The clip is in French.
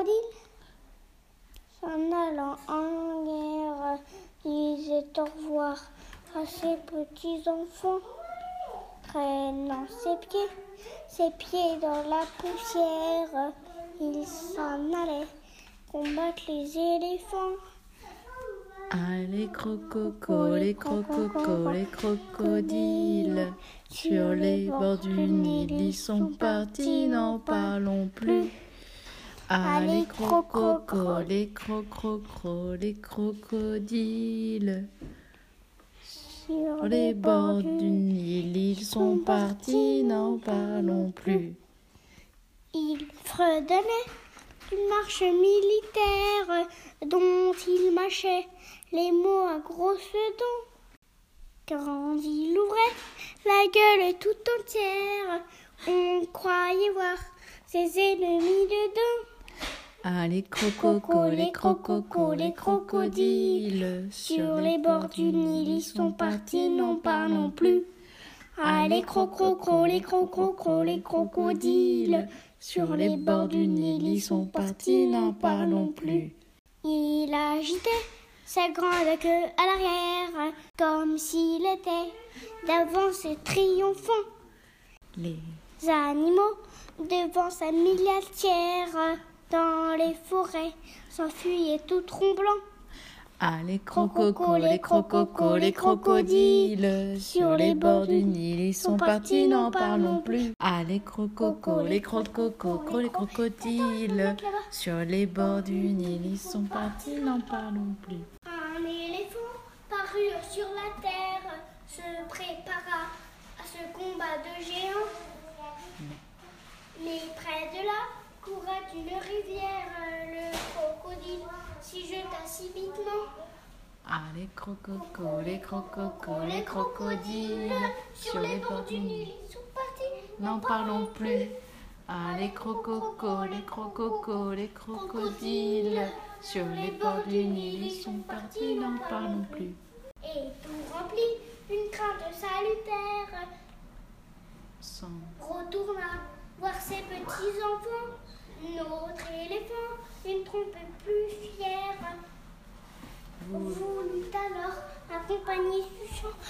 crocodile. S'en allant en guerre, disait au revoir à ses petits enfants. Traînant ses pieds dans la poussière, il s'en allait combattre les éléphants. Allez crococo, les crococos, les crocodiles, sur les bords du Nil, ils sont partis, n'en parlons plus. Allez crococo, les crococos, les crocodiles, sur les bords du Nil, ils sont partis, n'en parlons plus. Il fredonnait une marche militaire dont il mâchait les mots à grosses dents. Quand il ouvrait la gueule tout entière, on croyait voir ses ennemis dedans. Allez crococo, les crococos, les crocodiles, sur les bords du Nil, ils sont partis, n'en parlons plus. Allez crococo, les crococos, les crocodiles, sur les bords du Nil, ils sont partis, n'en parlons plus. Il agitait sa grande queue à l'arrière, comme s'il était d'avance triomphant. Les animaux devant sa milliardière, dans les forêts, s'enfuyaient tout tremblants. Allez crococo, les crococos, les crocodiles, sur les bords du Nil, ils sont partis, n'en parlons plus. Allez crococo, les crococos, les crocodiles, sur les bords du Nil, ils sont partis, n'en parlons plus. Un éléphant parut sur la terre, se prépara à ce combat de géants. Mais près de là courait une rivière, le crocodile s'y jeta subitement. Allez crococo, les crococos, les crocodiles, sur les bords du Nil, ils sont partis, n'en parlons plus. Allez crococo, les crococos, les crocodiles, sur les bords du Nil, ils sont partis, n'en parlons plus. Et tout rempli d'une crainte salutaire, Sans retourna voir ses petits enfants. Notre éléphant, une trompe plus fière, voulut alors accompagner ce chant